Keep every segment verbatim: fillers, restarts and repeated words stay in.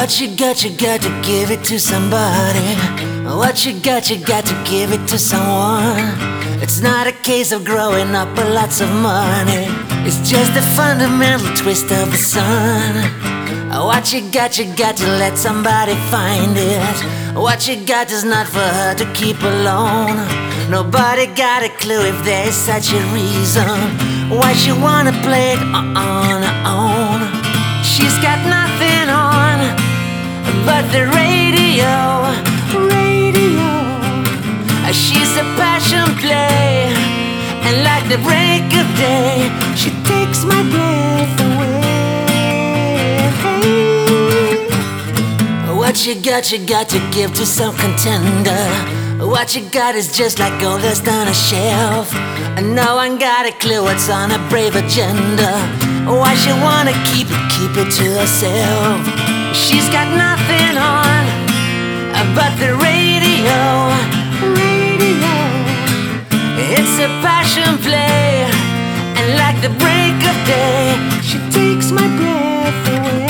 What you got, you got to give it to somebody. What you got, you got to give it to someone. It's not a case of growing up with lots of money. It's just a fundamental twist of the sun. What you got, you got to let somebody find it. What you got is not for her to keep alone. Nobody got a clue if there's such a reason why she wanna play it on her own. She's got nothing on but the radio, radio. She's a passion play, and like the break of day, she takes my breath away. What you got, you got to give to some contender. What you got is just like gold that's on a shelf, and no one got a clue what's on a brave agenda. Why she wanna keep it, keep it to herself. She's got nothing on but the radio, radio. It's a passion play, and like the break of day, she takes my breath away.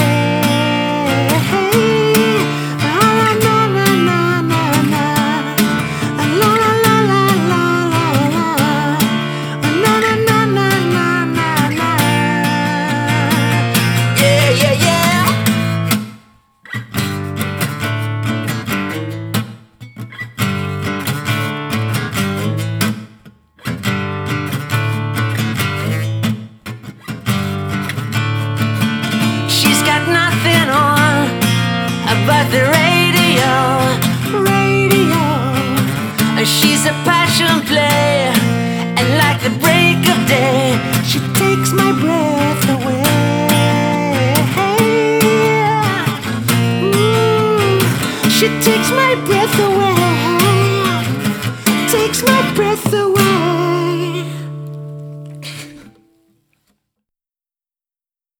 But the radio, radio. She's a passion play, and like the break of day, she takes my breath away. Ooh, she takes my breath away.